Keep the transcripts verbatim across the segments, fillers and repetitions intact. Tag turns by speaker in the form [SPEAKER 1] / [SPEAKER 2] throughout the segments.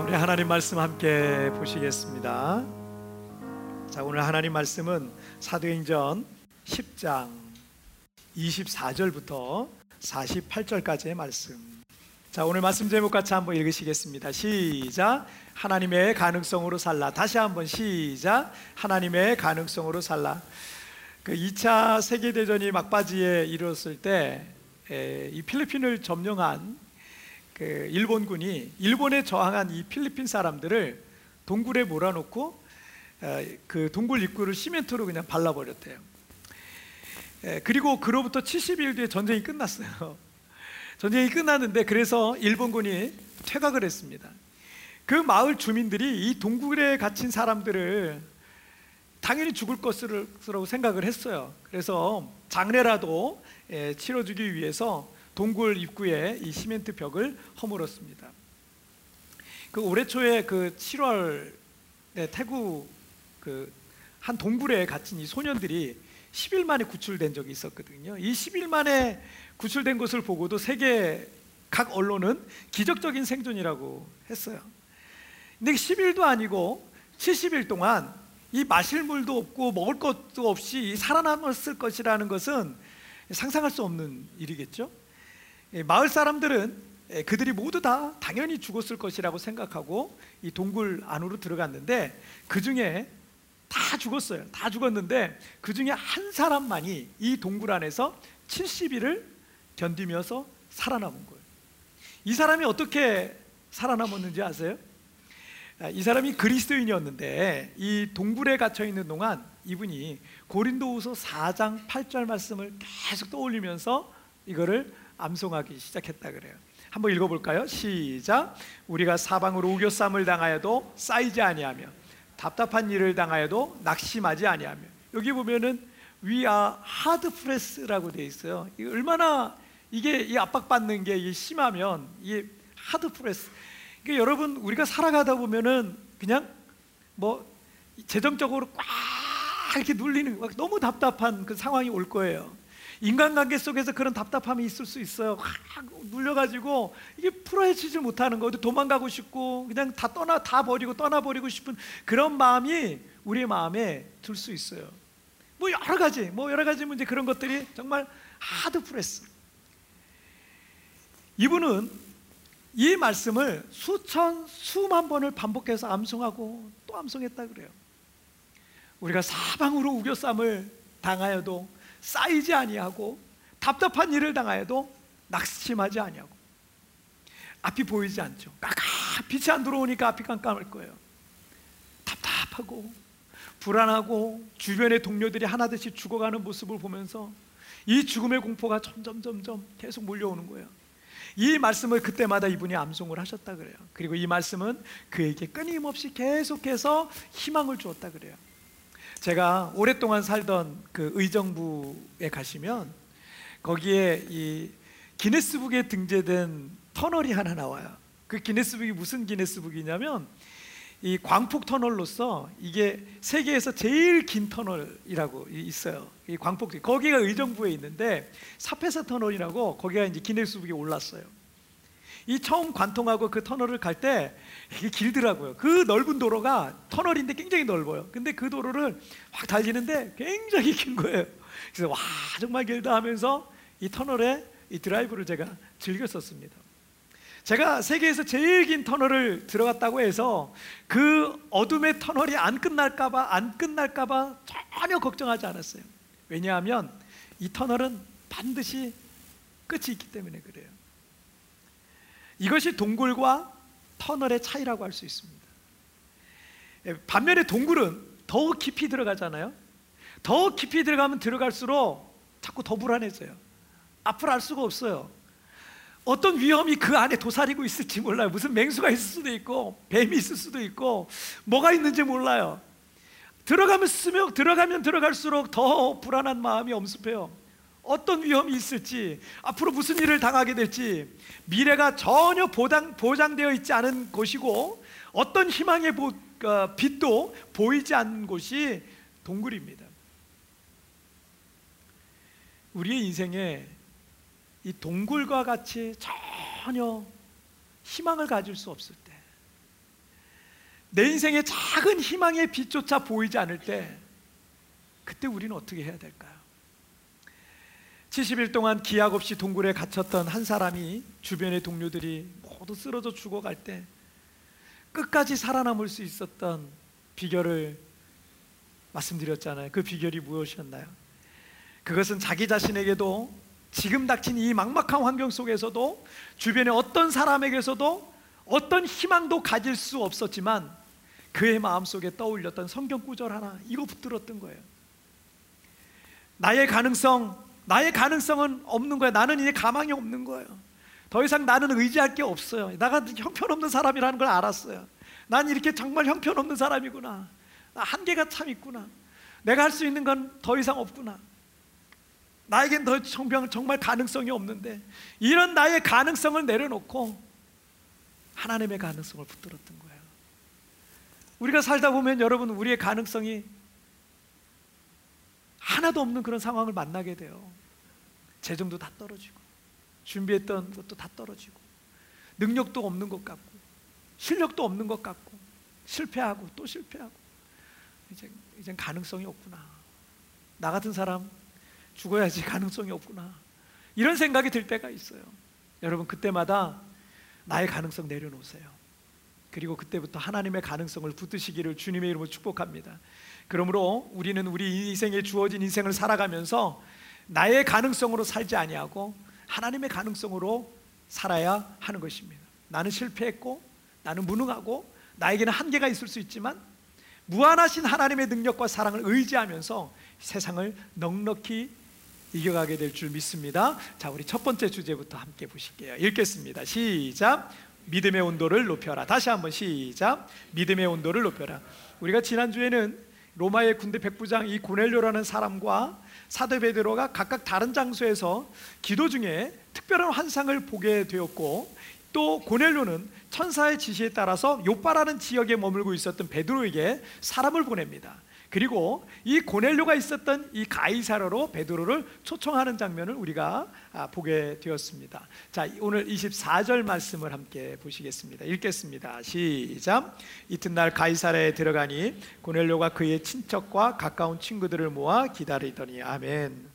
[SPEAKER 1] 우리 하나님 말씀 함께 보시겠습니다. 자, 오늘 하나님 말씀은 사도행전 십 장 이십사 절부터 사십팔 절까지의 말씀. 자, 오늘 말씀 제목 같이 한번 읽으시겠습니다. 시작. 하나님의 가능성으로 살라. 다시 한번 시작. 하나님의 가능성으로 살라. 그 이 차 세계대전이 막바지에 이르렀을 때 이 필리핀을 점령한 그 일본군이 일본에 저항한 이 필리핀 사람들을 동굴에 몰아놓고 그 동굴 입구를 시멘트로 그냥 발라버렸대요. 그리고 그로부터 칠십 일 뒤에 전쟁이 끝났어요. 전쟁이 끝났는데 그래서 일본군이 퇴각을 했습니다. 그 마을 주민들이 이 동굴에 갇힌 사람들을 당연히 죽을 것이라고 생각을 했어요. 그래서 장례라도 치러주기 위해서 동굴 입구에 이 시멘트 벽을 허물었습니다. 그 올해 초에 그 칠월에 태국 그 한 동굴에 갇힌 이 소년들이 십 일 만에 구출된 적이 있었거든요. 이 십 일 만에 구출된 것을 보고도 세계 각 언론은 기적적인 생존이라고 했어요. 근데 십 일도 아니고 칠십 일 동안 이 마실 물도 없고 먹을 것도 없이 살아남았을 것이라는 것은 상상할 수 없는 일이겠죠. 마을 사람들은 그들이 모두 다 당연히 죽었을 것이라고 생각하고 이 동굴 안으로 들어갔는데 그 중에 다 죽었어요. 다 죽었는데 그 중에 한 사람만이 이 동굴 안에서 칠십 일을 견디면서 살아남은 거예요. 이 사람이 어떻게 살아남았는지 아세요? 이 사람이 그리스도인이었는데 이 동굴에 갇혀 있는 동안 이분이 고린도후서 사 장 팔 절 말씀을 계속 떠올리면서 이거를 암송하기 시작했다 그래요. 한번 읽어볼까요? 시작. 우리가 사방으로 우겨쌈을 당하여도 쌓이지 아니하며 답답한 일을 당하여도 낙심하지 아니하며. 여기 보면은 We are hard press라고 되어 있어요. 이게 얼마나 이게 이 압박받는 게 이게 심하면 이게 hard press. 그러니까 여러분 우리가 살아가다 보면은 그냥 뭐 재정적으로 꽉 이렇게 눌리는 너무 답답한 그 상황이 올 거예요. 인간관계 속에서 그런 답답함이 있을 수 있어요. 확 눌려가지고 이게 풀어헤치지 못하는 거, 도망가고 싶고 그냥 다 떠나 다 버리고 떠나버리고 싶은 그런 마음이 우리의 마음에 들 수 있어요. 뭐 여러 가지, 뭐 여러 가지 문제 그런 것들이 정말 하드 프레스. 이분은 이 말씀을 수천 수만 번을 반복해서 암송하고 또 암송했다 그래요. 우리가 사방으로 우겨쌈을 당하여도 쌓이지 아니하고 답답한 일을 당하여도 낙심하지 아니하고. 앞이 보이지 않죠. 깜깜 빛이 안 들어오니까 앞이 깜깜할 거예요. 답답하고 불안하고 주변의 동료들이 하나둘씩 죽어가는 모습을 보면서 이 죽음의 공포가 점점 점점 계속 몰려오는 거예요. 이 말씀을 그때마다 이분이 암송을 하셨다 그래요. 그리고 이 말씀은 그에게 끊임없이 계속해서 희망을 주었다 그래요. 제가 오랫동안 살던 그 의정부에 가시면 거기에 이 기네스북에 등재된 터널이 하나 나와요. 그 기네스북이 무슨 기네스북이냐면 이 광폭 터널로서 이게 세계에서 제일 긴 터널이라고 있어요. 이 광폭 거기가 의정부에 있는데 사페사 터널이라고 거기가 이제 기네스북에 올랐어요. 이 처음 관통하고 그 터널을 갈 때 이게 길더라고요. 그 넓은 도로가 터널인데 굉장히 넓어요. 근데 그 도로를 확 달리는데 굉장히 긴 거예요. 그래서 와 정말 길다 하면서 이 터널에 이 드라이브를 제가 즐겼었습니다. 제가 세계에서 제일 긴 터널을 들어갔다고 해서 그 어둠의 터널이 안 끝날까봐 안 끝날까봐 전혀 걱정하지 않았어요. 왜냐하면 이 터널은 반드시 끝이 있기 때문에 그래요. 이것이 동굴과 터널의 차이라고 할 수 있습니다. 반면에 동굴은 더 깊이 들어가잖아요. 더 깊이 들어가면 들어갈수록 자꾸 더 불안해져요. 앞을 알 수가 없어요. 어떤 위험이 그 안에 도사리고 있을지 몰라요. 무슨 맹수가 있을 수도 있고 뱀이 있을 수도 있고 뭐가 있는지 몰라요. 들어가면 쓰면 들어가면 들어갈수록 더 불안한 마음이 엄습해요. 어떤 위험이 있을지, 앞으로 무슨 일을 당하게 될지, 미래가 전혀 보장, 보장되어 있지 않은 곳이고 어떤 희망의 보, 어, 빛도 보이지 않는 곳이 동굴입니다. 우리의 인생에 이 동굴과 같이 전혀 희망을 가질 수 없을 때, 내 인생의 작은 희망의 빛조차 보이지 않을 때, 그때 우리는 어떻게 해야 될까요? 칠십 일 동안 기약 없이 동굴에 갇혔던 한 사람이 주변의 동료들이 모두 쓰러져 죽어갈 때 끝까지 살아남을 수 있었던 비결을 말씀드렸잖아요. 그 비결이 무엇이었나요? 그것은 자기 자신에게도 지금 닥친 이 막막한 환경 속에서도 주변의 어떤 사람에게서도 어떤 희망도 가질 수 없었지만 그의 마음속에 떠올렸던 성경 구절 하나, 이거 붙들었던 거예요. 나의 가능성, 나의 가능성은 없는 거야. 나는 이제 가망이 없는 거예요. 더 이상 나는 의지할 게 없어요. 내가 형편없는 사람이라는 걸 알았어요. 난 이렇게 정말 형편없는 사람이구나. 한계가 참 있구나. 내가 할 수 있는 건 더 이상 없구나. 나에겐 더 정말 가능성이 없는데, 이런 나의 가능성을 내려놓고 하나님의 가능성을 붙들었던 거예요. 우리가 살다 보면 여러분, 우리의 가능성이 하나도 없는 그런 상황을 만나게 돼요. 재정도 다 떨어지고, 준비했던 것도 다 떨어지고, 능력도 없는 것 같고, 실력도 없는 것 같고, 실패하고 또 실패하고, 이제 이젠 가능성이 없구나. 나 같은 사람 죽어야지 가능성이 없구나. 이런 생각이 들 때가 있어요. 여러분, 그때마다 나의 가능성 내려놓으세요. 그리고 그때부터 하나님의 가능성을 붙드시기를 주님의 이름으로 축복합니다. 그러므로 우리는 우리 인생에 주어진 인생을 살아가면서 나의 가능성으로 살지 아니하고 하나님의 가능성으로 살아야 하는 것입니다. 나는 실패했고, 나는 무능하고, 나에게는 한계가 있을 수 있지만 무한하신 하나님의 능력과 사랑을 의지하면서 세상을 넉넉히 이겨가게 될 줄 믿습니다. 자, 우리 첫 번째 주제부터 함께 보실게요. 읽겠습니다. 시작. 믿음의 온도를 높여라. 다시 한번 시작. 믿음의 온도를 높여라. 우리가 지난주에는 로마의 군대 백부장 이 고넬료라는 사람과 사도 베드로가 각각 다른 장소에서 기도 중에 특별한 환상을 보게 되었고, 또 고넬료는 천사의 지시에 따라서 요빠라는 지역에 머물고 있었던 베드로에게 사람을 보냅니다. 그리고 이 고넬료가 있었던 이 가이사랴로 베드로를 초청하는 장면을 우리가 보게 되었습니다. 자, 오늘 이십사 절 말씀을 함께 보시겠습니다. 읽겠습니다. 시작. 이튿날 가이사랴에 들어가니 고넬료가 그의 친척과 가까운 친구들을 모아 기다리더니. 아멘.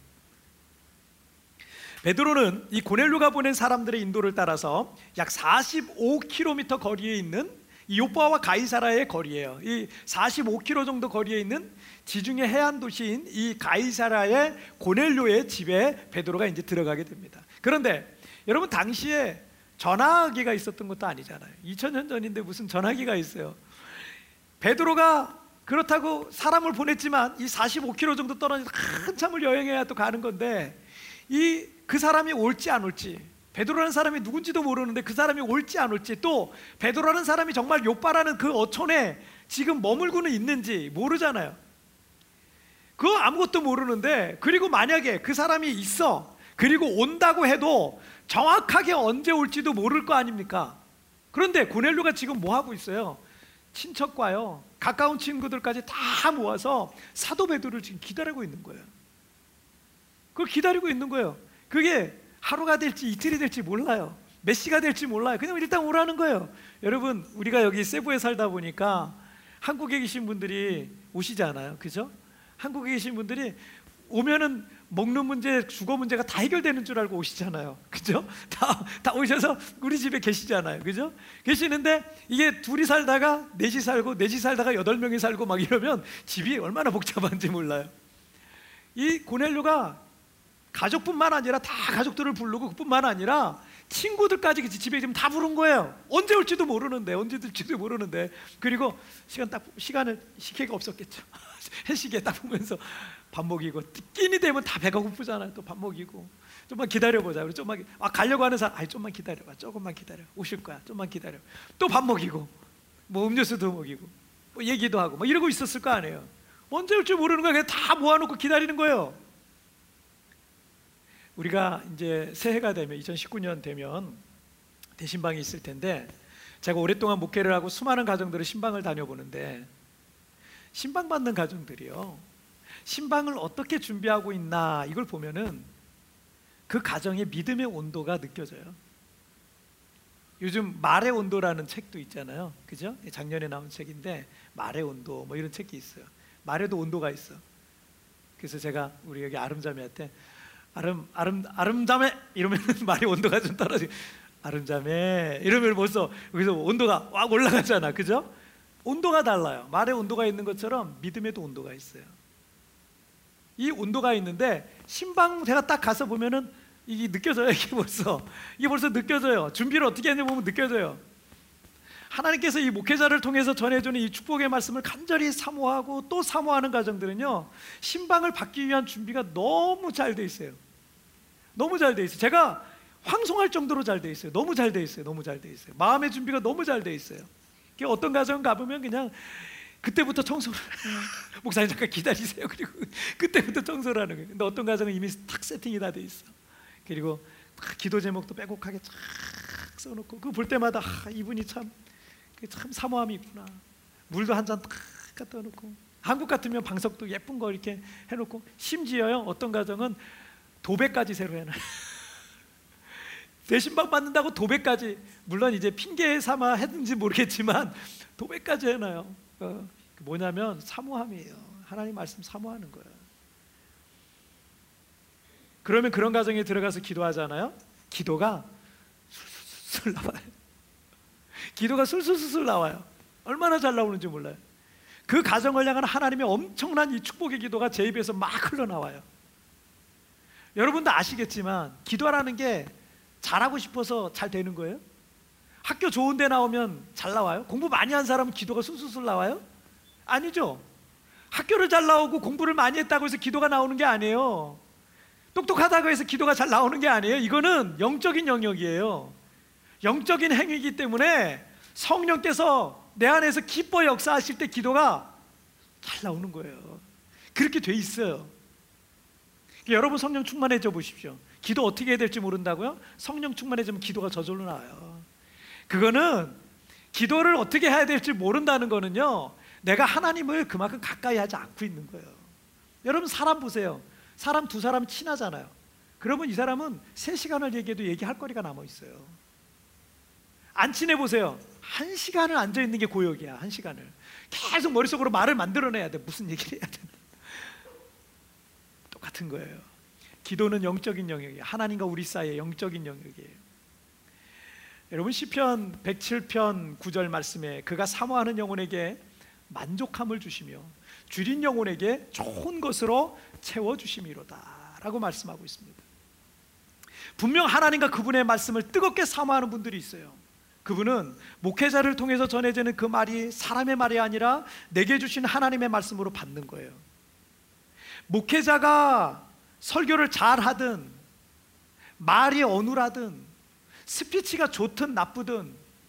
[SPEAKER 1] 베드로는 이 고넬료가 보낸 사람들의 인도를 따라서 약 사십오 킬로미터 거리에 있는 이 요빠와 가이사랴의 거리예요. 이 사십오 킬로미터 정도 거리에 있는 지중해 해안 도시인 이 가이사랴의 고넬료의 집에 베드로가 이제 들어가게 됩니다. 그런데 여러분, 당시에 전화기가 있었던 것도 아니잖아요. 이천 년 전인데 무슨 전화기가 있어요. 베드로가 그렇다고 사람을 보냈지만 이 사십오 킬로미터 정도 떨어져서 한참을 여행해야 또 가는 건데, 이 그 사람이 올지 안 올지, 베드로라는 사람이 누군지도 모르는데 그 사람이 올지 안 올지, 또 베드로라는 사람이 정말 요빠라는 그 어촌에 지금 머물고는 있는지 모르잖아요. 그거 아무것도 모르는데, 그리고 만약에 그 사람이 있어, 그리고 온다고 해도 정확하게 언제 올지도 모를 거 아닙니까? 그런데 고넬료가 지금 뭐 하고 있어요? 친척과요, 가까운 친구들까지 다 모아서 사도 베드로를 지금 기다리고 있는 거예요. 그걸 기다리고 있는 거예요. 그게 하루가 될지 이틀이 될지 몰라요. 몇 시가 될지 몰라요. 그냥 일단 오라는 거예요. 여러분, 우리가 여기 세부에 살다 보니까 한국에 계신 분들이 오시지 않아요? 그죠? 한국에 계신 분들이 오면은 먹는 문제, 주거 문제가 다 해결되는 줄 알고 오시잖아요. 그죠? 다, 다 오셔서 우리 집에 계시잖아요. 그죠? 계시는데 이게 둘이 살다가 넷이 살고, 넷이 살다가 여덟 명이 살고 막 이러면 집이 얼마나 복잡한지 몰라요. 이 고넬료가 가족뿐만 아니라 다 가족들을 부르고, 그뿐만 아니라 친구들까지 집에 지금 다 부른 거예요. 언제 올지도 모르는데, 언제 될지도 모르는데. 그리고 시간 딱, 시간을 시계가 없었겠죠. 해시계 딱 보면서 밥 먹이고, 끼니 되면 다 배가 고프잖아요. 또 밥 먹이고, 좀만 기다려보자. 우리 좀만, 아 가려고 하는 사람, 아이 좀만 기다려봐, 조금만 기다려, 오실 거야, 좀만 기다려. 또 밥 먹이고, 뭐 음료수도 먹이고, 뭐 얘기도 하고, 뭐 이러고 있었을 거 아니에요. 언제 올지 모르는 거야. 그냥 다 모아놓고 기다리는 거예요. 우리가 이제 새해가 되면, 이천십구 년 되면 대신방이 있을 텐데, 제가 오랫동안 목회를 하고 수많은 가정들을 신방을 다녀보는데, 신방 받는 가정들이요, 신방을 어떻게 준비하고 있나 이걸 보면은 그 가정의 믿음의 온도가 느껴져요. 요즘 말의 온도라는 책도 있잖아요, 그죠? 작년에 나온 책인데 말의 온도 뭐 이런 책이 있어요. 말에도 온도가 있어. 그래서 제가 우리 여기 아름자매한테 아름 아름 아름자매 이러면 말의 온도가 좀 떨어지. 아름자매 이러면 벌써 여기서 온도가 막 올라가잖아, 그죠? 온도가 달라요. 말의 온도가 있는 것처럼 믿음에도 온도가 있어요. 이 온도가 있는데 신방제가 딱 가서 보면은 이게 느껴져요. 이게 벌써 이게 벌써 느껴져요. 준비를 어떻게 했는지 보면 느껴져요. 하나님께서 이 목회자를 통해서 전해주는 이 축복의 말씀을 간절히 사모하고 또 사모하는 가정들은요, 신방을 받기 위한 준비가 너무 잘 돼 있어요. 너무 잘 돼 있어요. 제가 황송할 정도로 잘 돼 있어요. 너무 잘 돼 있어요. 너무 잘 돼 있어요. 마음의 준비가 너무 잘 돼 있어요. 어떤 가정 가보면 그냥 그때부터 청소를 목사님 잠깐 기다리세요. 그리고 그때부터 청소를 하는 거예요. 근데 어떤 가정은 이미 탁 세팅이 다 돼 있어. 그리고 기도 제목도 빼곡하게 쫙 써놓고 그거 볼 때마다 아, 이분이 참, 참 사모함이 있구나. 물도 한 잔 딱 갖다 놓고, 한국 같으면 방석도 예쁜 거 이렇게 해놓고, 심지어요 어떤 가정은 도배까지 새로 해놔요. 대신방 받는다고 도배까지, 물론 이제 핑계 삼아 했는지 모르겠지만 도배까지 해놔요. 어, 뭐냐면 사모함이에요. 하나님 말씀 사모하는 거예요. 그러면 그런 가정에 들어가서 기도하잖아요. 기도가 술술술 나와요. 기도가 술술술 나와요. 얼마나 잘 나오는지 몰라요. 그 가정을 향한 하나님의 엄청난 이 축복의 기도가 제 입에서 막 흘러나와요. 여러분도 아시겠지만 기도하라는 게 잘하고 싶어서 잘 되는 거예요? 학교 좋은 데 나오면 잘 나와요? 공부 많이 한 사람은 기도가 술술술 나와요? 아니죠. 학교를 잘 나오고 공부를 많이 했다고 해서 기도가 나오는 게 아니에요. 똑똑하다고 해서 기도가 잘 나오는 게 아니에요. 이거는 영적인 영역이에요. 영적인 행위이기 때문에 성령께서 내 안에서 기뻐 역사하실 때 기도가 잘 나오는 거예요. 그렇게 돼 있어요. 여러분 성령 충만해져 보십시오. 기도 어떻게 해야 될지 모른다고요? 성령 충만해지면 기도가 저절로 나와요. 그거는 기도를 어떻게 해야 될지 모른다는 거는요, 내가 하나님을 그만큼 가까이 하지 않고 있는 거예요. 여러분 사람 보세요. 사람 두 사람이 친하잖아요. 그러면 이 사람은 세 시간을 얘기해도 얘기할 거리가 남아있어요. 안 친해 보세요. 한 시간을 앉아있는 게 고역이야. 한 시간을 계속 머릿속으로 말을 만들어내야 돼. 무슨 얘기를 해야 되나. 똑같은 거예요. 기도는 영적인 영역이에요. 하나님과 우리 사이의 영적인 영역이에요. 여러분 시편 백칠 편 구 절 말씀에 그가 사모하는 영혼에게 만족함을 주시며 줄인 영혼에게 좋은 것으로 채워주심이로다 라고 말씀하고 있습니다. 분명 하나님과 그분의 말씀을 뜨겁게 사모하는 분들이 있어요. 그분은 목회자를 통해서 전해지는 그 말이 사람의 말이 아니라 내게 주신 하나님의 말씀으로 받는 거예요. 목회자가 설교를 잘하든 말이 어눌하든 스피치가 좋든 나쁘든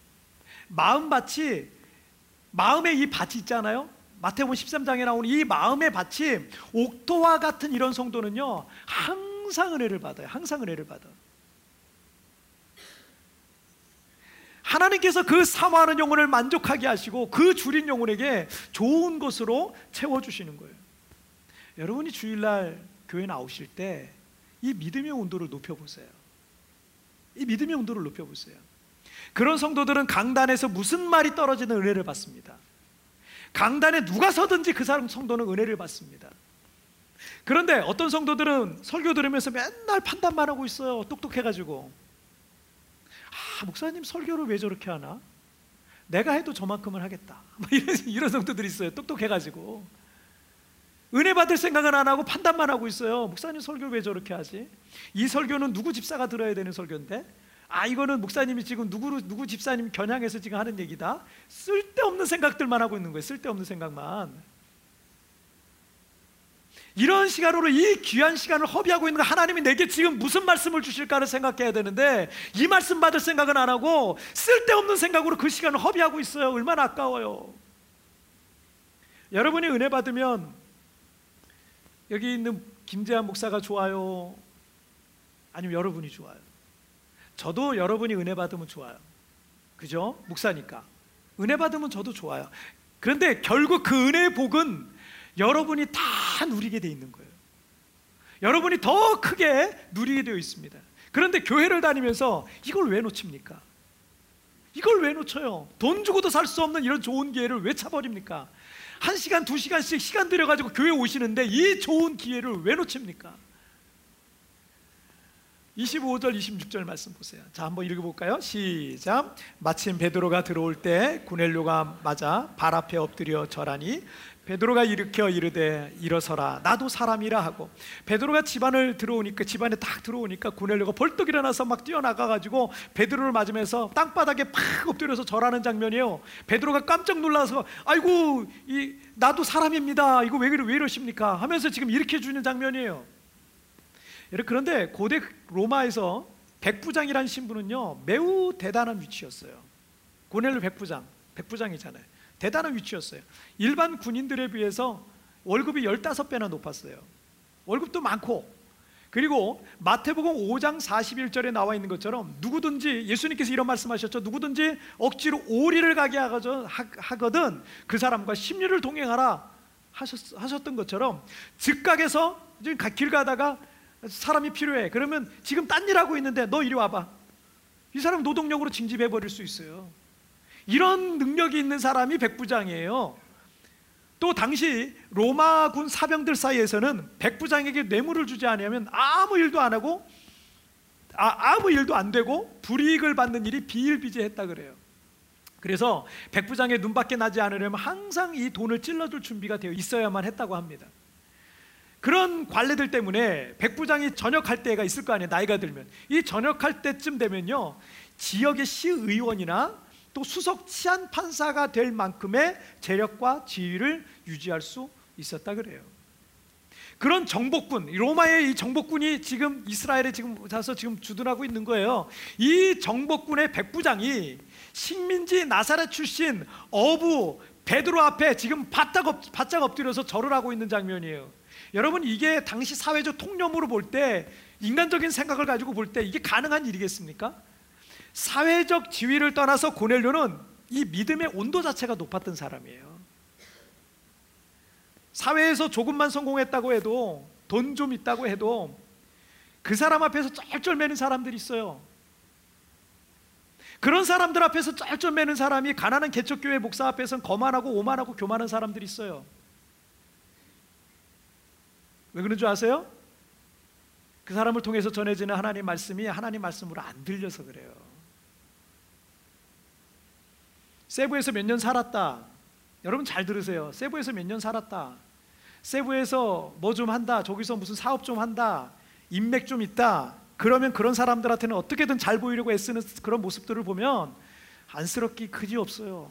[SPEAKER 1] 마음밭이, 마음의 이 밭이 있잖아요. 마태복음 십삼 장에 나오는 이 마음의 밭이 옥토와 같은 이런 성도는요 항상 은혜를 받아요. 항상 은혜를 받아. 하나님께서 그 사모하는 영혼을 만족하게 하시고 그 줄인 영혼에게 좋은 것으로 채워주시는 거예요. 여러분이 주일날 교회 나오실 때 이 믿음의 온도를 높여보세요. 이 믿음의 온도를 높여보세요. 그런 성도들은 강단에서 무슨 말이 떨어지는 은혜를 받습니다. 강단에 누가 서든지 그 사람 성도는 은혜를 받습니다. 그런데 어떤 성도들은 설교 들으면서 맨날 판단만 하고 있어요. 똑똑해가지고. 아, 목사님 설교를 왜 저렇게 하나? 내가 해도 저만큼은 하겠다. 뭐 이런, 이런 성도들이 있어요. 똑똑해가지고. 은혜 받을 생각은 안 하고 판단만 하고 있어요. 목사님 설교 왜 저렇게 하지? 이 설교는 누구 집사가 들어야 되는 설교인데, 아 이거는 목사님이 지금 누구 누구 집사님 겨냥해서 지금 하는 얘기다. 쓸데없는 생각들만 하고 있는 거예요. 쓸데없는 생각만. 이런 시간으로 이 귀한 시간을 허비하고 있는 거, 하나님이 내게 지금 무슨 말씀을 주실까를 생각해야 되는데 이 말씀 받을 생각은 안 하고 쓸데없는 생각으로 그 시간을 허비하고 있어요. 얼마나 아까워요. 여러분이 은혜 받으면 여기 있는 김재한 목사가 좋아요? 아니면 여러분이 좋아요? 저도 여러분이 은혜 받으면 좋아요. 그죠? 목사니까 은혜 받으면 저도 좋아요. 그런데 결국 그 은혜의 복은 여러분이 다 누리게 돼 있는 거예요. 여러분이 더 크게 누리게 되어 있습니다. 그런데 교회를 다니면서 이걸 왜 놓칩니까? 이걸 왜 놓쳐요? 돈 주고도 살 수 없는 이런 좋은 기회를 왜 차버립니까? 한 시간, 두 시간씩 시간 들여가지고 교회 오시는데 이 좋은 기회를 왜 놓칩니까? 이십오 절, 이십육 절 말씀 보세요. 자, 한번 읽어볼까요? 시작. 마침 베드로가 들어올 때 고넬료가 맞아 발 앞에 엎드려 절하니 베드로가 일으켜 이르되 일어서라 나도 사람이라 하고, 베드로가 집안을 들어오니까 집안에 딱 들어오니까 고넬료가 벌떡 일어나서 막 뛰어나가가지고 베드로를 맞으면서 땅바닥에 팍 엎드려서 절하는 장면이에요. 베드로가 깜짝 놀라서 아이고 이 나도 사람입니다, 이거 왜, 왜 이러십니까 하면서 지금 일으켜 주는 장면이에요. 그런데 고대 로마에서 백부장이라는 신분은요 매우 대단한 위치였어요. 고넬료 백부장, 백부장이잖아요. 대단한 위치였어요. 일반 군인들에 비해서 월급이 십오 배나 높았어요. 월급도 많고, 그리고 마태복음 오 장 사십일 절에 나와 있는 것처럼 누구든지, 예수님께서 이런 말씀하셨죠. 누구든지 억지로 오리를 가게 하거든 그 사람과 십리를 동행하라 하셨, 하셨던 것처럼, 즉각에서 길 가다가 사람이 필요해 그러면 지금 딴 일 하고 있는데 너 이리 와봐, 이 사람 노동력으로 징집해 버릴 수 있어요. 이런 능력이 있는 사람이 백부장이에요. 또 당시 로마군 사병들 사이에서는 백부장에게 뇌물을 주지 않으면 아무 일도 안 하고 아, 아무 일도 안 되고 불이익을 받는 일이 비일비재했다 그래요. 그래서 백부장의 눈밖에 나지 않으려면 항상 이 돈을 찔러줄 준비가 되어 있어야만 했다고 합니다. 그런 관례들 때문에 백부장이 전역할 때가 있을 거 아니에요. 나이가 들면 이 전역할 때쯤 되면요 지역의 시의원이나 또 수석 치안 판사가 될 만큼의 재력과 지위를 유지할 수 있었다 그래요. 그런 정복군, 로마의 이 정복군이 지금 이스라엘에 지금 와서 지금 주둔하고 있는 거예요. 이 정복군의 백부장이 식민지 나사렛 출신 어부 베드로 앞에 지금 바짝, 엎, 바짝 엎드려서 절을 하고 있는 장면이에요. 여러분, 이게 당시 사회적 통념으로 볼 때, 인간적인 생각을 가지고 볼 때 이게 가능한 일이겠습니까? 사회적 지위를 떠나서 고넬료는 이 믿음의 온도 자체가 높았던 사람이에요. 사회에서 조금만 성공했다고 해도, 돈 좀 있다고 해도 그 사람 앞에서 쩔쩔매는 사람들이 있어요. 그런 사람들 앞에서 쩔쩔매는 사람이 가난한 개척교회 목사 앞에서는 거만하고 오만하고 교만한 사람들이 있어요. 왜 그런 줄 아세요? 그 사람을 통해서 전해지는 하나님 말씀이 하나님 말씀으로 안 들려서 그래요. 세부에서 몇 년 살았다. 여러분 잘 들으세요. 세부에서 몇 년 살았다. 세부에서 뭐 좀 한다. 저기서 무슨 사업 좀 한다. 인맥 좀 있다. 그러면 그런 사람들한테는 어떻게든 잘 보이려고 애쓰는 그런 모습들을 보면 안쓰럽기 그지 없어요.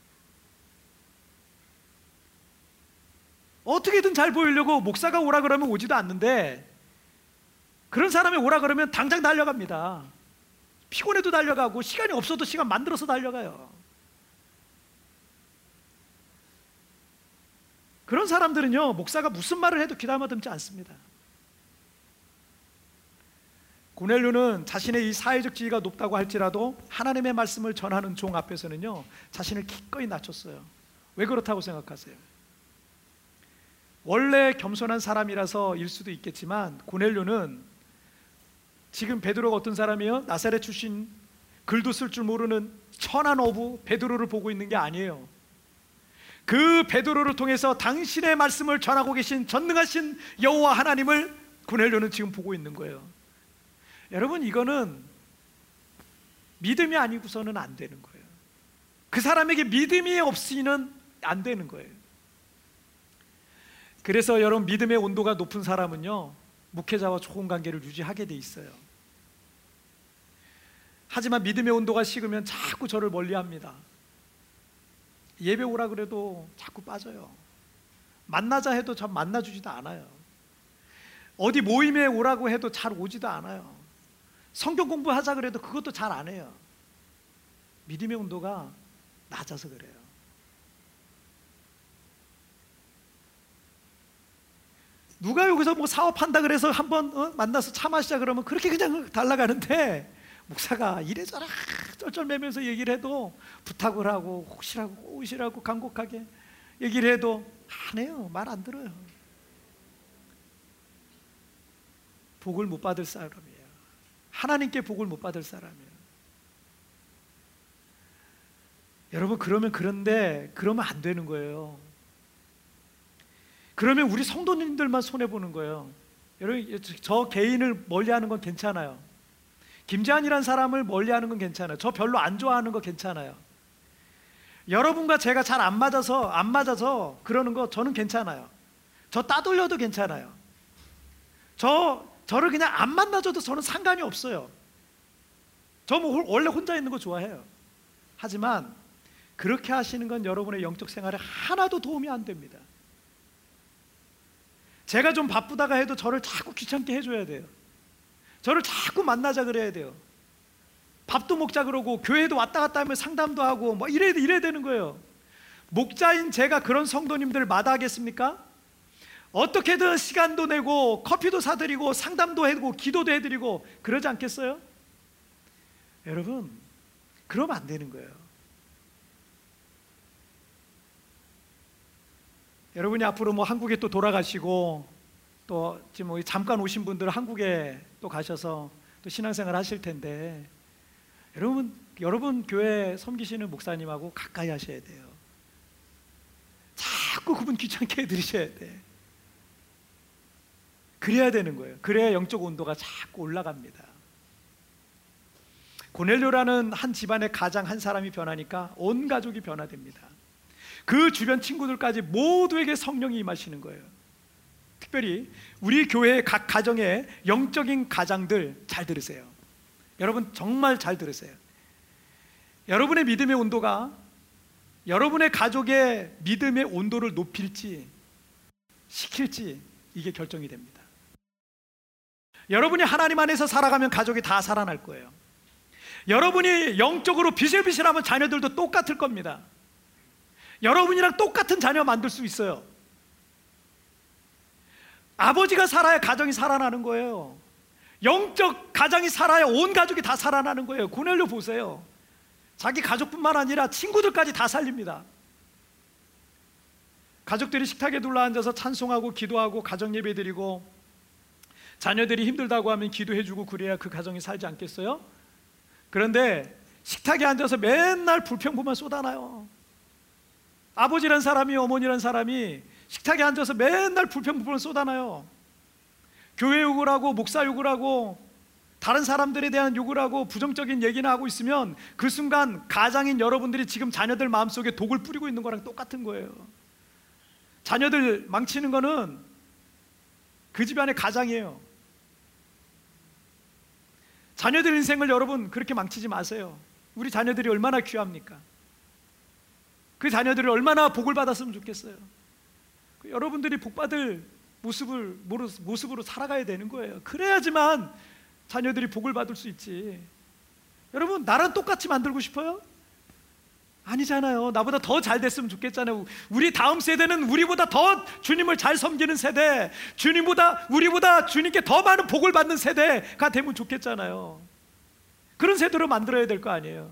[SPEAKER 1] 어떻게든 잘 보이려고 목사가 오라 그러면 오지도 않는데, 그런 사람이 오라 그러면 당장 달려갑니다. 피곤해도 달려가고 시간이 없어도 시간 만들어서 달려가요. 그런 사람들은요 목사가 무슨 말을 해도 귀담아듣지 않습니다. 고넬료는 자신의 이 사회적 지위가 높다고 할지라도 하나님의 말씀을 전하는 종 앞에서는요 자신을 기꺼이 낮췄어요. 왜 그렇다고 생각하세요? 원래 겸손한 사람이라서일 수도 있겠지만, 고넬료는 지금 베드로가 어떤 사람이에요? 나사렛 출신, 글도 쓸 줄 모르는 천한 어부 베드로를 보고 있는 게 아니에요. 그 베드로를 통해서 당신의 말씀을 전하고 계신 전능하신 여호와 하나님을 고넬료는 지금 보고 있는 거예요. 여러분, 이거는 믿음이 아니고서는 안 되는 거예요. 그 사람에게 믿음이 없이는 안 되는 거예요. 그래서 여러분, 믿음의 온도가 높은 사람은요 목회자와 좋은 관계를 유지하게 돼 있어요. 하지만 믿음의 온도가 식으면 자꾸 저를 멀리합니다. 예배 오라 그래도 자꾸 빠져요. 만나자 해도 전 만나주지도 않아요. 어디 모임에 오라고 해도 잘 오지도 않아요. 성경 공부하자 그래도 그것도 잘 안 해요. 믿음의 온도가 낮아서 그래요. 누가 여기서 뭐 사업한다 그래서 한번 어? 만나서 차 마시자 그러면 그렇게 그냥 달라가는데, 목사가 이래저래 쩔쩔매면서 얘기를 해도 부탁을 하고 혹시라고 오시라고 간곡하게 얘기를 해도 안 해요. 말 안 들어요. 복을 못 받을 사람이에요. 하나님께 복을 못 받을 사람이에요. 여러분, 그러면 그런데 그러면 안 되는 거예요. 그러면 우리 성도님들만 손해보는 거예요. 여러분, 저 개인을 멀리하는 건 괜찮아요. 김재한이라는 사람을 멀리하는 건 괜찮아요. 저 별로 안 좋아하는 거 괜찮아요. 여러분과 제가 잘 안 맞아서 안 맞아서 그러는 거 저는 괜찮아요. 저 따돌려도 괜찮아요. 저 저를 그냥 안 만나줘도 저는 상관이 없어요. 저 뭐 원래 혼자 있는 거 좋아해요. 하지만 그렇게 하시는 건 여러분의 영적 생활에 하나도 도움이 안 됩니다. 제가 좀 바쁘다가 해도 저를 자꾸 귀찮게 해줘야 돼요. 저를 자꾸 만나자 그래야 돼요. 밥도 먹자 그러고 교회도 왔다 갔다 하면 상담도 하고 뭐 이래, 이래야 되는 거예요. 목자인 제가 그런 성도님들 마다하겠습니까? 어떻게든 시간도 내고 커피도 사드리고 상담도 해드리고 기도도 해드리고 그러지 않겠어요? 여러분, 그러면 안 되는 거예요. 여러분이 앞으로 뭐 한국에 또 돌아가시고 또 지금 뭐 잠깐 오신 분들 한국에 또 가셔서 또 신앙생활 하실 텐데, 여러분 여러분 교회 섬기시는 목사님하고 가까이 하셔야 돼요. 자꾸 그분 귀찮게 해드리셔야 돼. 그래야 되는 거예요. 그래야 영적 온도가 자꾸 올라갑니다. 고넬료라는 한 집안의 가장 한 사람이 변하니까 온 가족이 변화됩니다. 그 주변 친구들까지 모두에게 성령이 임하시는 거예요. 특별히 우리 교회의 각 가정의 영적인 가장들 잘 들으세요. 여러분 정말 잘 들으세요. 여러분의 믿음의 온도가 여러분의 가족의 믿음의 온도를 높일지 식힐지 이게 결정이 됩니다. 여러분이 하나님 안에서 살아가면 가족이 다 살아날 거예요. 여러분이 영적으로 비실비실하면 자녀들도 똑같을 겁니다. 여러분이랑 똑같은 자녀 만들 수 있어요. 아버지가 살아야 가정이 살아나는 거예요. 영적 가정이 살아야 온 가족이 다 살아나는 거예요. 고넬료 보세요. 자기 가족뿐만 아니라 친구들까지 다 살립니다. 가족들이 식탁에 둘러앉아서 찬송하고 기도하고 가정 예배 드리고 자녀들이 힘들다고 하면 기도해주고 그래야 그 가정이 살지 않겠어요? 그런데 식탁에 앉아서 맨날 불평불만 쏟아나요. 아버지란 사람이 어머니란 사람이 식탁에 앉아서 맨날 불평불만 쏟아나요. 교회 욕을 하고 목사 욕을 하고 다른 사람들에 대한 욕을 하고 부정적인 얘기나 하고 있으면 그 순간 가장인 여러분들이 지금 자녀들 마음속에 독을 뿌리고 있는 거랑 똑같은 거예요. 자녀들 망치는 거는 그 집안의 가장이에요. 자녀들 인생을 여러분 그렇게 망치지 마세요. 우리 자녀들이 얼마나 귀합니까? 그 자녀들이 얼마나 복을 받았으면 좋겠어요. 여러분들이 복받을 모습을, 모습으로 살아가야 되는 거예요. 그래야지만 자녀들이 복을 받을 수 있지. 여러분 나랑 똑같이 만들고 싶어요? 아니잖아요. 나보다 더 잘 됐으면 좋겠잖아요. 우리 다음 세대는 우리보다 더 주님을 잘 섬기는 세대, 주님보다 우리보다 주님께 더 많은 복을 받는 세대가 되면 좋겠잖아요. 그런 세대로 만들어야 될 거 아니에요.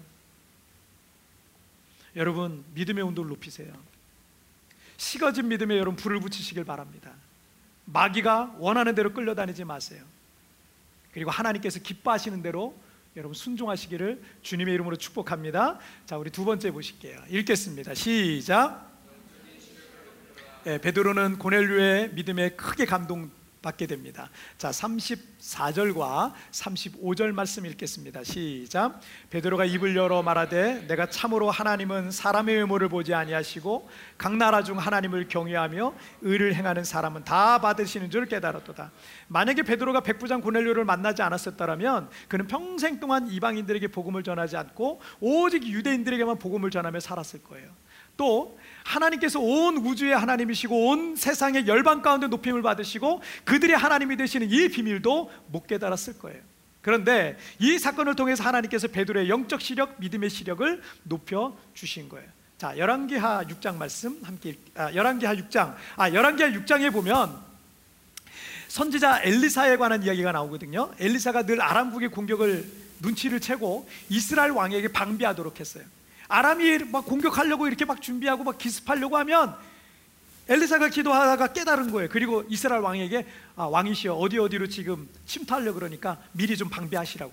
[SPEAKER 1] 여러분 믿음의 온도를 높이세요. 식어진 믿음에 여러분 불을 붙이시길 바랍니다. 마귀가 원하는 대로 끌려다니지 마세요. 그리고 하나님께서 기뻐하시는 대로 여러분 순종하시기를 주님의 이름으로 축복합니다. 자, 우리 두 번째 보실게요. 읽겠습니다. 시작. 네, 베드로는 고넬료의 믿음에 크게 감동받게 됩니다. 자, 삼십사 절과 삼십오 절 말씀 읽겠습니다. 시작. 베드로가 입을 열어 말하되 내가 참으로 하나님은 사람의 외모를 보지 아니하시고 각 나라 중 하나님을 경외하며 의를 행하는 사람은 다 받으시는 줄 깨달았도다. 만약에 베드로가 백부장 고넬료를 만나지 않았었다면 그는 평생 동안 이방인들에게 복음을 전하지 않고 오직 유대인들에게만 복음을 전하며 살았을 거예요. 또 하나님께서 온 우주의 하나님이시고 온 세상의 열방 가운데 높임을 받으시고 그들의 하나님이 되시는 이 비밀도 못 깨달았을 거예요. 그런데 이 사건을 통해서 하나님께서 베드로의 영적 시력, 믿음의 시력을 높여 주신 거예요. 자, 열왕기하 육 장 말씀 함께 읽, 아, 열왕기하 육 장 아, 열왕기하 육 장에 보면 선지자 엘리사에 관한 이야기가 나오거든요. 엘리사가 늘 아람국의 공격을 눈치를 채고 이스라엘 왕에게 방비하도록 했어요. 아람이 막 공격하려고 이렇게 막 준비하고 막 기습하려고 하면 엘리사가 기도하다가 깨달은 거예요. 그리고 이스라엘 왕에게 아, 왕이시여 어디 어디로 지금 침투하려고 그러니까 미리 좀 방비하시라고.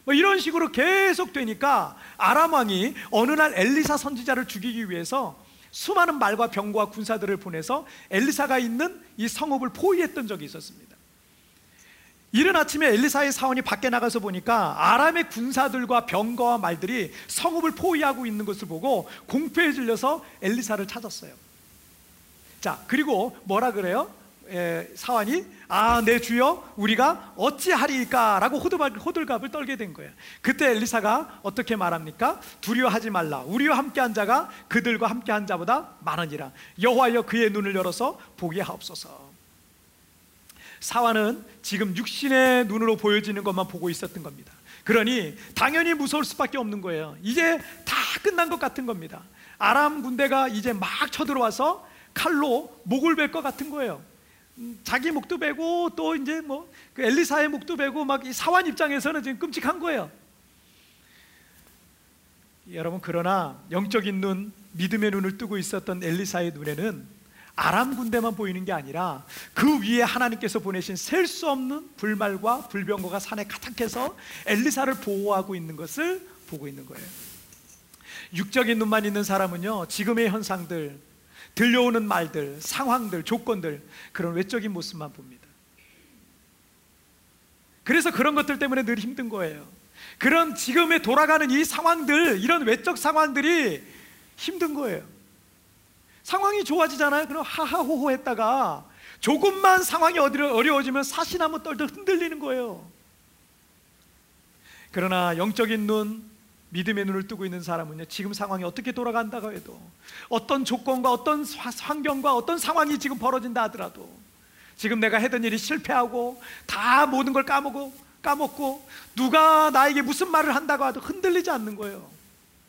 [SPEAKER 1] 뭐 이런 식으로 계속 되니까 아람 왕이 어느 날 엘리사 선지자를 죽이기 위해서 수많은 말과 병과 군사들을 보내서 엘리사가 있는 이 성읍을 포위했던 적이 있었습니다. 이른 아침에 엘리사의 사원이 밖에 나가서 보니까 아람의 군사들과 병거와 말들이 성읍을 포위하고 있는 것을 보고 공포에 질려서 엘리사를 찾았어요. 자, 그리고 뭐라 그래요? 에, 사환이 아, 내 주여, 우리가 어찌하리까? 라고 호들갑을 떨게 된 거예요. 그때 엘리사가 어떻게 말합니까? 두려워하지 말라. 우리와 함께한 자가 그들과 함께한 자보다 많으니라. 여호와여, 그의 눈을 열어서 보게 하옵소서. 사환은 지금 육신의 눈으로 보여지는 것만 보고 있었던 겁니다. 그러니 당연히 무서울 수밖에 없는 거예요. 이제 다 끝난 것 같은 겁니다. 아람 군대가 이제 막 쳐들어와서 칼로 목을 벨 것 같은 거예요. 자기 목도 베고 또 이제 뭐 그 엘리사의 목도 베고 막 이 사환 입장에서는 지금 끔찍한 거예요. 여러분, 그러나 영적인 눈, 믿음의 눈을 뜨고 있었던 엘리사의 눈에는 아람 군대만 보이는 게 아니라 그 위에 하나님께서 보내신 셀 수 없는 불말과 불병거가 산에 가득해서 엘리사를 보호하고 있는 것을 보고 있는 거예요. 육적인 눈만 있는 사람은요, 지금의 현상들, 들려오는 말들, 상황들, 조건들, 그런 외적인 모습만 봅니다. 그래서 그런 것들 때문에 늘 힘든 거예요. 그런 지금에 돌아가는 이 상황들, 이런 외적 상황들이 힘든 거예요. 상황이 좋아지잖아요. 그럼 하하호호 했다가 조금만 상황이 어려워지면 사시나무 떨듯 흔들리는 거예요. 그러나 영적인 눈, 믿음의 눈을 뜨고 있는 사람은요, 지금 상황이 어떻게 돌아간다고 해도, 어떤 조건과 어떤 환경과 어떤 상황이 지금 벌어진다 하더라도, 지금 내가 했던 일이 실패하고 다 모든 걸 까먹고 까먹고 누가 나에게 무슨 말을 한다고 해도 흔들리지 않는 거예요.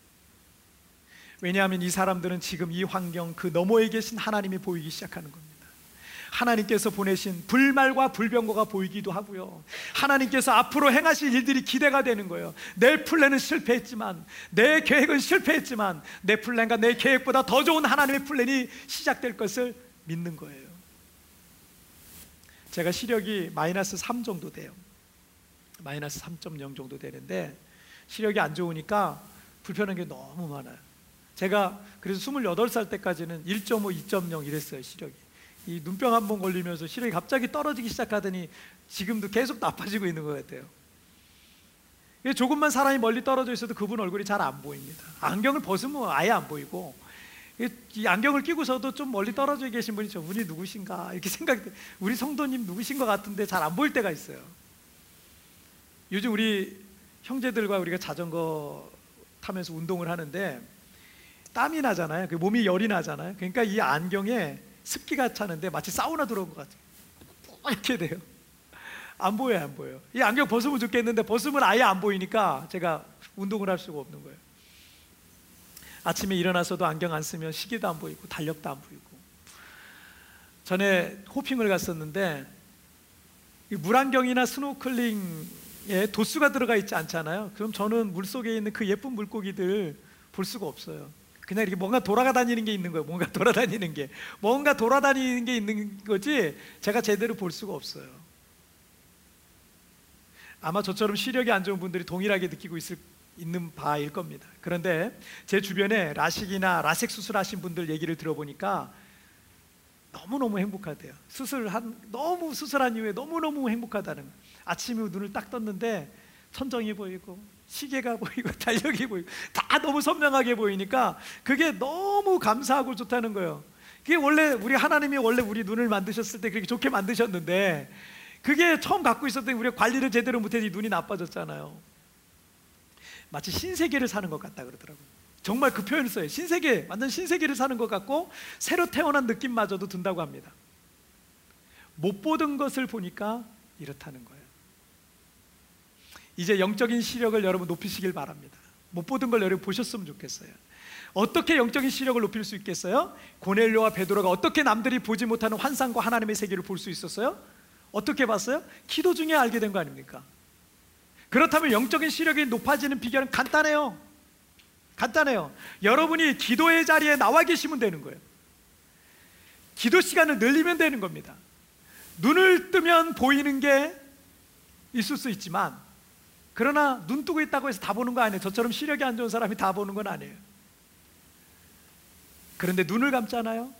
[SPEAKER 1] 왜냐하면 이 사람들은 지금 이 환경 그 너머에 계신 하나님이 보이기 시작하는 겁니다. 하나님께서 보내신 불말과 불병거가 보이기도 하고요, 하나님께서 앞으로 행하실 일들이 기대가 되는 거예요. 내 플랜은 실패했지만, 내 계획은 실패했지만 내 플랜과 내 계획보다 더 좋은 하나님의 플랜이 시작될 것을 믿는 거예요. 제가 시력이 마이너스 삼 정도 돼요. 마이너스 삼 점 영 정도 되는데 시력이 안 좋으니까 불편한 게 너무 많아요. 제가 그래서 스물여덟 살 때까지는 일 점 오, 이 점 영 이랬어요. 시력이 이 눈병 한 번 걸리면서 시력이 갑자기 떨어지기 시작하더니 지금도 계속 나빠지고 있는 것 같아요. 조금만 사람이 멀리 떨어져 있어도 그분 얼굴이 잘 안 보입니다. 안경을 벗으면 아예 안 보이고, 이 안경을 끼고서도 좀 멀리 떨어져 계신 분이 저분이 누구신가 이렇게 생각이, 우리 성도님 누구신 것 같은데 잘 안 보일 때가 있어요. 요즘 우리 형제들과 우리가 자전거 타면서 운동을 하는데 땀이 나잖아요. 그 몸이 열이 나잖아요. 그러니까 이 안경에 습기가 차는데 마치 사우나 들어온 것 같아요. 이렇게 돼요. 안 보여요, 안 보여요. 이 안경 벗으면 좋겠는데 벗으면 아예 안 보이니까 제가 운동을 할 수가 없는 거예요. 아침에 일어나서도 안경 안 쓰면 시계도 안 보이고 달력도 안 보이고. 전에 호핑을 갔었는데 물안경이나 스노클링에 도수가 들어가 있지 않잖아요. 그럼 저는 물속에 있는 그 예쁜 물고기들 볼 수가 없어요. 그냥 이렇게 뭔가 돌아다니는 게 있는 거예요. 뭔가 돌아다니는 게 뭔가 돌아다니는 게 있는 거지 제가 제대로 볼 수가 없어요. 아마 저처럼 시력이 안 좋은 분들이 동일하게 느끼고 있을, 있는 바일 겁니다. 그런데 제 주변에 라식이나 라섹 수술하신 분들 얘기를 들어보니까 너무너무 행복하대요. 수술한, 너무 수술한 이후에 너무너무 행복하다는 거예요. 아침에 눈을 딱 떴는데 천정이 보이고 시계가 보이고 달력이 보이고 다 너무 선명하게 보이니까 그게 너무 감사하고 좋다는 거예요. 그게 원래 우리 하나님이 원래 우리 눈을 만드셨을 때 그렇게 좋게 만드셨는데 그게 처음 갖고 있었더니 우리가 관리를 제대로 못해서 눈이 나빠졌잖아요. 마치 신세계를 사는 것 같다 그러더라고요. 정말 그 표현을 써요. 신세계, 완전 신세계를 사는 것 같고 새로 태어난 느낌마저도 든다고 합니다. 못 보던 것을 보니까 이렇다는 거예요. 이제 영적인 시력을 여러분 높이시길 바랍니다. 못 보던 걸 여러분 보셨으면 좋겠어요. 어떻게 영적인 시력을 높일 수 있겠어요? 고넬료와 베드로가 어떻게 남들이 보지 못하는 환상과 하나님의 세계를 볼 수 있었어요? 어떻게 봤어요? 기도 중에 알게 된 거 아닙니까? 그렇다면 영적인 시력이 높아지는 비결은 간단해요. 간단해요. 여러분이 기도의 자리에 나와 계시면 되는 거예요. 기도 시간을 늘리면 되는 겁니다. 눈을 뜨면 보이는 게 있을 수 있지만 그러나 눈 뜨고 있다고 해서 다 보는 거 아니에요. 저처럼 시력이 안 좋은 사람이 다 보는 건 아니에요. 그런데 눈을 감잖아요.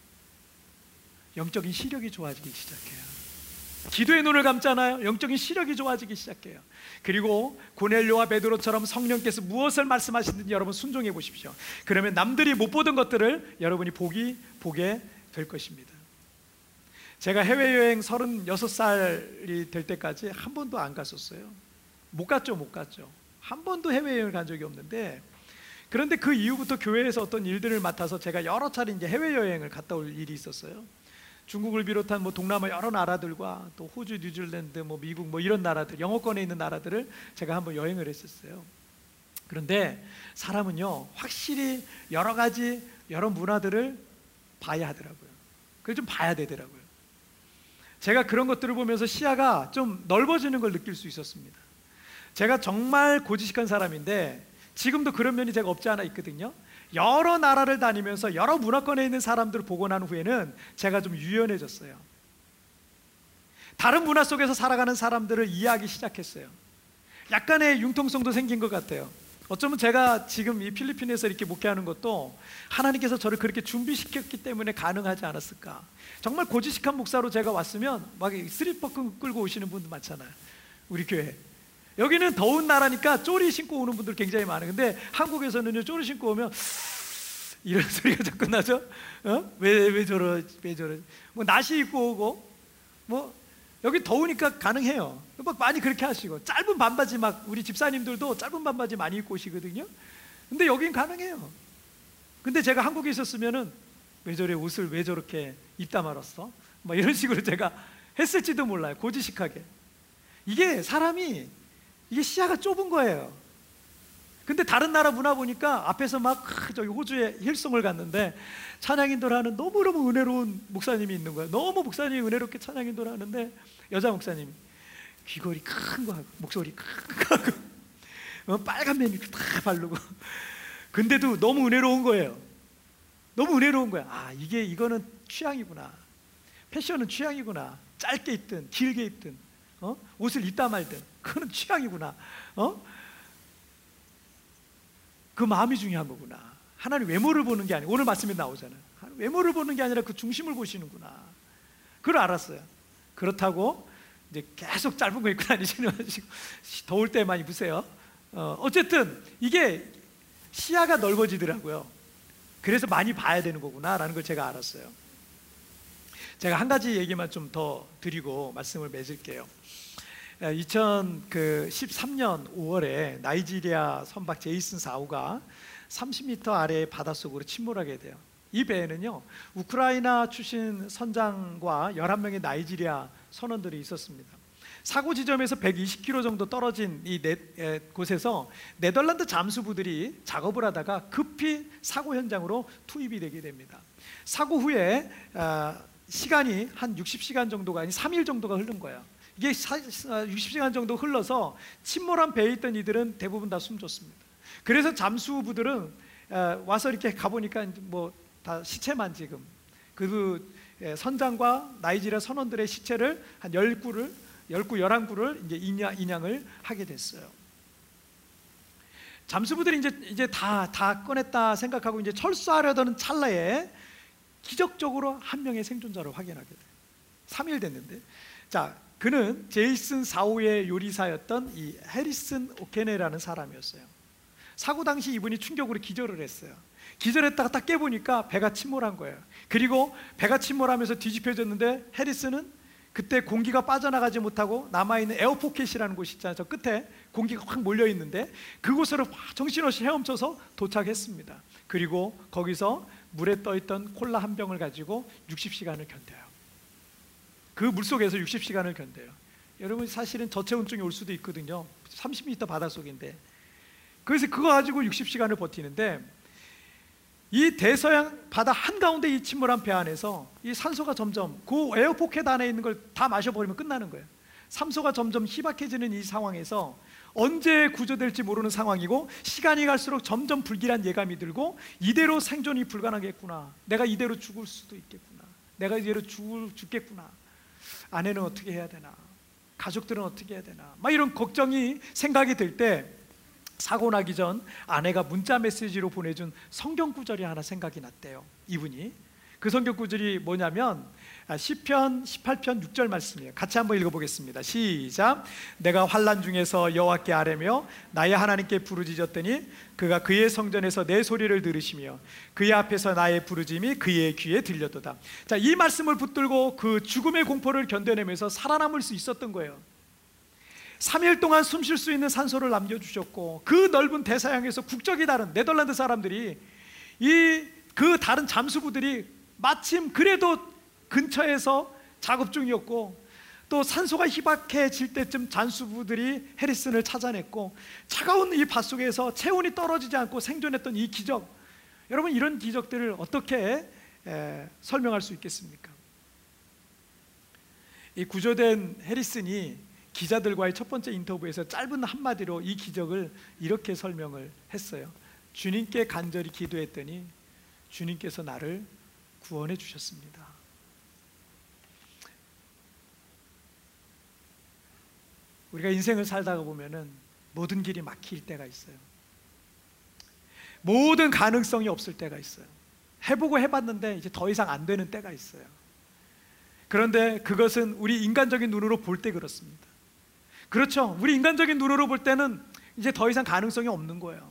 [SPEAKER 1] 영적인 시력이 좋아지기 시작해요. 기도의 눈을 감잖아요. 영적인 시력이 좋아지기 시작해요. 그리고 고넬료와 베드로처럼 성령께서 무엇을 말씀하시든지 여러분 순종해 보십시오. 그러면 남들이 못 보던 것들을 여러분이 보기, 보게 될 것입니다. 제가 해외여행 서른여섯 살이 될 때까지 한 번도 안 갔었어요. 못 갔죠, 못 갔죠. 한 번도 해외여행을 간 적이 없는데, 그런데 그 이후부터 교회에서 어떤 일들을 맡아서 제가 여러 차례 이제 해외여행을 갔다 올 일이 있었어요. 중국을 비롯한 뭐 동남아 여러 나라들과 또 호주, 뉴질랜드, 뭐 미국 뭐 이런 나라들, 영어권에 있는 나라들을 제가 한번 여행을 했었어요. 그런데 사람은요 확실히 여러 가지 여러 문화들을 봐야 하더라고요. 그걸 좀 봐야 되더라고요. 제가 그런 것들을 보면서 시야가 좀 넓어지는 걸 느낄 수 있었습니다. 제가 정말 고지식한 사람인데 지금도 그런 면이 제가 없지 않아 있거든요. 여러 나라를 다니면서 여러 문화권에 있는 사람들을 보고 난 후에는 제가 좀 유연해졌어요. 다른 문화 속에서 살아가는 사람들을 이해하기 시작했어요. 약간의 융통성도 생긴 것 같아요. 어쩌면 제가 지금 이 필리핀에서 이렇게 목회하는 것도 하나님께서 저를 그렇게 준비시켰기 때문에 가능하지 않았을까. 정말 고지식한 목사로 제가 왔으면 막 스리퍼 끌고 오시는 분들 많잖아요. 우리 교회 여기는 더운 나라니까 쪼리 신고 오는 분들 굉장히 많아요. 근데 한국에서는 쪼리 신고 오면 이런 소리가 자꾸 나죠. 어? 왜, 왜 저러, 왜 저러. 뭐 나시 입고 오고, 뭐 여기 더우니까 가능해요. 막 많이 그렇게 하시고, 짧은 반바지 막 우리 집사님들도 짧은 반바지 많이 입고 오시거든요. 근데 여긴 가능해요. 근데 제가 한국에 있었으면은 왜 저래, 옷을 왜 저렇게 입다 말았어? 막 이런 식으로 제가 했을지도 몰라요. 고지식하게. 이게 사람이 이게 시야가 좁은 거예요. 근데 다른 나라 문화 보니까 앞에서 막 저기 호주에 힐송을 갔는데 찬양인도를 하는 너무너무 은혜로운 목사님이 있는 거예요. 너무 목사님이 은혜롭게 찬양인도를 하는데 여자 목사님이 귀걸이 큰 거 하고 목소리 큰 거 하고 어, 빨간 매니 다 바르고 근데도 너무 은혜로운 거예요. 너무 은혜로운 거야. 아, 이게 이거는 취향이구나. 패션은 취향이구나. 짧게 입든 길게 입든 어? 옷을 입다 말든 그거는 취향이구나. 어? 그 마음이 중요한 거구나. 하나님 외모를 보는 게 아니고 오늘 말씀에 나오잖아요. 외모를 보는 게 아니라 그 중심을 보시는구나. 그걸 알았어요. 그렇다고 이제 계속 짧은 거 입고 다니시는 마시고 더울 때만 입으세요. 어, 어쨌든 이게 시야가 넓어지더라고요. 그래서 많이 봐야 되는 거구나라는 걸 제가 알았어요. 제가 한 가지 얘기만 좀 더 드리고 말씀을 맺을게요. 이천십삼 년 오월에 나이지리아 선박 제이슨 사호가 삼십 미터 아래의 바닷속으로 침몰하게 돼요. 이 배에는요 우크라이나 출신 선장과 열한 명의 나이지리아 선원들이 있었습니다. 사고 지점에서 백이십 킬로미터 정도 떨어진 이 네, 에, 곳에서 네덜란드 잠수부들이 작업을 하다가 급히 사고 현장으로 투입이 되게 됩니다. 사고 후에 아, 시간이 한 육십 시간 정도가 아닌 삼 일 정도가 흐른 거예요. 이게 육십 시간 정도 흘러서 침몰한 배에 있던 이들은 대부분 다 숨졌습니다. 그래서 잠수부들은 와서 이렇게 가보니까 뭐 다 시체만 지금 그 선장과 나이지리아 선원들의 시체를 한 열 구를 열 구, 열한 구를 이제 인양, 인양을 하게 됐어요. 잠수부들이 이제 이제 다 다 꺼냈다 생각하고 이제 철수하려던 찰나에 기적적으로 한 명의 생존자를 확인하게 돼요. 삼 일 됐는데, 자 그는 제이슨 사호의 요리사였던 이 해리슨 오케네라는 사람이었어요. 사고 당시 이분이 충격으로 기절을 했어요. 기절했다가 딱 깨보니까 배가 침몰한 거예요. 그리고 배가 침몰하면서 뒤집혀졌는데 해리슨은 그때 공기가 빠져나가지 못하고 남아있는 에어포켓이라는 곳이 있잖아요. 저 끝에 공기가 확 몰려있는데 그곳으로 정신없이 헤엄쳐서 도착했습니다. 그리고 거기서 물에 떠있던 콜라 한 병을 가지고 육십 시간을 견뎌요. 그 물속에서 육십 시간을 견뎌요. 여러분 사실은 저체온증이 올 수도 있거든요. 삼십 미터 바닷속인데. 그래서 그거 가지고 육십 시간을 버티는데 이 대서양 바다 한가운데 이 침몰한 배 안에서 이 산소가 점점 그 에어포켓 안에 있는 걸 다 마셔버리면 끝나는 거예요. 산소가 점점 희박해지는 이 상황에서 언제 구조될지 모르는 상황이고 시간이 갈수록 점점 불길한 예감이 들고 이대로 생존이 불가능하겠구나. 내가 이대로 죽을 수도 있겠구나. 내가 이대로 죽을, 죽겠구나. 아내는 어떻게 해야 되나. 가족들은 어떻게 해야 되나, 막 이런 걱정이 생각이 들 때 사고 나기 전 아내가 문자 메시지로 보내준 성경 구절이 하나 생각이 났대요. 이분이 그 성경 구절이 뭐냐면 시편 십팔 편 육 절 말씀이에요. 같이 한번 읽어보겠습니다. 시작. 내가 환난 중에서 여호와께 아뢰며 나의 하나님께 부르짖었더니 그가 그의 성전에서 내 소리를 들으시며 그의 앞에서 나의 부르짖음이 그의 귀에 들렸도다. 자, 이 말씀을 붙들고 그 죽음의 공포를 견뎌내면서 살아남을 수 있었던 거예요. 삼 일 동안 숨 쉴 수 있는 산소를 남겨주셨고, 그 넓은 대서양에서 국적이 다른 네덜란드 사람들이, 이 그 다른 잠수부들이 마침 그래도 근처에서 작업 중이었고, 또 산소가 희박해질 때쯤 잠수부들이 해리슨을 찾아냈고, 차가운 이 밭속에서 체온이 떨어지지 않고 생존했던 이 기적, 여러분 이런 기적들을 어떻게 에, 설명할 수 있겠습니까? 이 구조된 해리슨이 기자들과의 첫 번째 인터뷰에서 짧은 한마디로 이 기적을 이렇게 설명을 했어요. 주님께 간절히 기도했더니 주님께서 나를 구원해 주셨습니다. 우리가 인생을 살다가 보면은 모든 길이 막힐 때가 있어요. 모든 가능성이 없을 때가 있어요. 해보고 해봤는데 이제 더 이상 안 되는 때가 있어요. 그런데 그것은 우리 인간적인 눈으로 볼 때 그렇습니다. 그렇죠. 우리 인간적인 눈으로 볼 때는 이제 더 이상 가능성이 없는 거예요.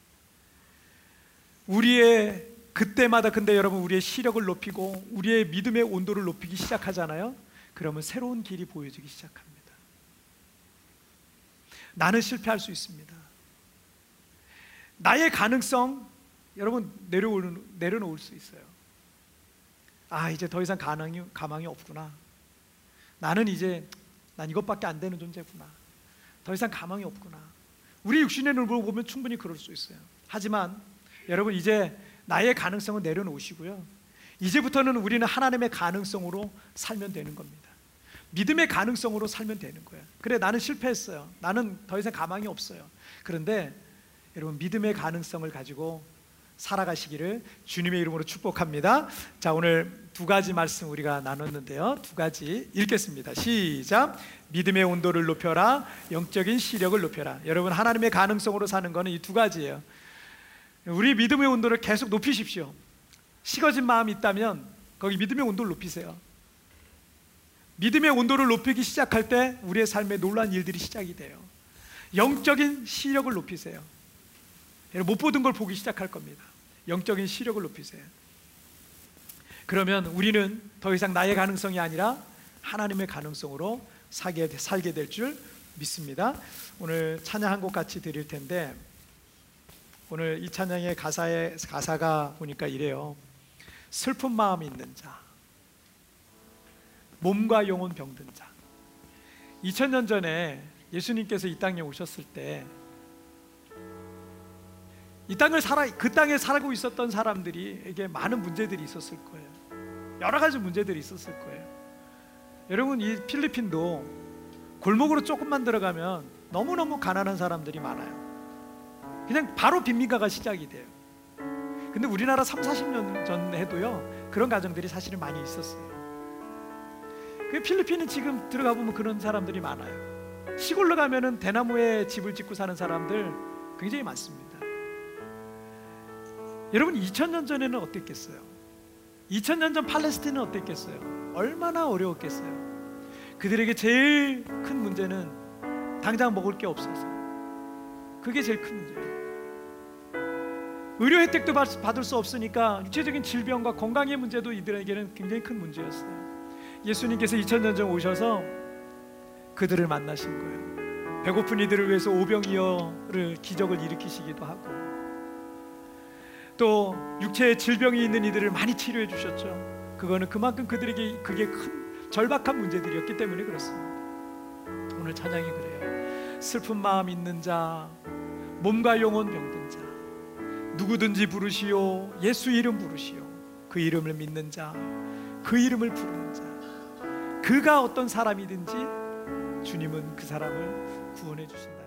[SPEAKER 1] 우리의 그때마다 근데 여러분 우리의 시력을 높이고 우리의 믿음의 온도를 높이기 시작하잖아요. 그러면 새로운 길이 보여지기 시작합니다. 나는 실패할 수 있습니다. 나의 가능성, 여러분 내려올, 내려놓을 수 있어요. 아, 이제 더 이상 가망이, 가망이 없구나. 나는 이제 난 이것밖에 안 되는 존재구나. 더 이상 가망이 없구나. 우리 육신의 눈으로 보면 충분히 그럴 수 있어요. 하지만 여러분 이제 나의 가능성은 내려놓으시고요, 이제부터는 우리는 하나님의 가능성으로 살면 되는 겁니다. 믿음의 가능성으로 살면 되는 거예요. 그래, 나는 실패했어요. 나는 더 이상 가망이 없어요. 그런데 여러분 믿음의 가능성을 가지고 살아가시기를 주님의 이름으로 축복합니다. 자, 오늘 두 가지 말씀 우리가 나눴는데요, 두 가지 읽겠습니다. 시작. 믿음의 온도를 높여라, 영적인 시력을 높여라. 여러분 하나님의 가능성으로 사는 것은 이 두 가지예요. 우리 믿음의 온도를 계속 높이십시오. 식어진 마음이 있다면 거기 믿음의 온도를 높이세요. 믿음의 온도를 높이기 시작할 때 우리의 삶에 놀라운 일들이 시작이 돼요. 영적인 시력을 높이세요. 못 보던 걸 보기 시작할 겁니다. 영적인 시력을 높이세요. 그러면 우리는 더 이상 나의 가능성이 아니라 하나님의 가능성으로 살게, 살게 될 줄 믿습니다. 오늘 찬양 한 곡 같이 드릴 텐데, 오늘 이 찬양의 가사의, 가사가 보니까 이래요. 슬픈 마음 있는 자, 몸과 영혼 병든 자. 이천 년 전에 예수님께서 이 땅에 오셨을 때 이 땅을 살아, 그 땅에 살고 있었던 사람들이에게 많은 문제들이 있었을 거예요. 여러 가지 문제들이 있었을 거예요. 여러분 이 필리핀도 골목으로 조금만 들어가면 너무너무 가난한 사람들이 많아요. 그냥 바로 빈민가가 시작이 돼요. 근데 우리나라 삼사십 년 전 해도요 그런 가정들이 사실은 많이 있었어요. 그 필리핀은 지금 들어가 보면 그런 사람들이 많아요. 시골로 가면은 대나무에 집을 짓고 사는 사람들 굉장히 많습니다. 여러분 이천 년 전에는 어땠겠어요? 이천 년 전 팔레스타인은 어땠겠어요? 얼마나 어려웠겠어요? 그들에게 제일 큰 문제는 당장 먹을 게 없어서, 그게 제일 큰 문제예요. 의료 혜택도 받을 수 없으니까 육체적인 질병과 건강의 문제도 이들에게는 굉장히 큰 문제였어요. 예수님께서 이천 년 전 오셔서 그들을 만나신 거예요. 배고픈 이들을 위해서 오병이어를 기적을 일으키시기도 하고, 또 육체에 질병이 있는 이들을 많이 치료해 주셨죠. 그거는 그만큼 그들에게 그게 큰 절박한 문제들이었기 때문에 그렇습니다. 오늘 찬양이 그래요. 슬픈 마음 있는 자, 몸과 영혼 병든 자, 누구든지 부르시오. 예수 이름 부르시오. 그 이름을 믿는 자, 그 이름을 부르는 자, 그가 어떤 사람이든지 주님은 그 사람을 구원해 주신다.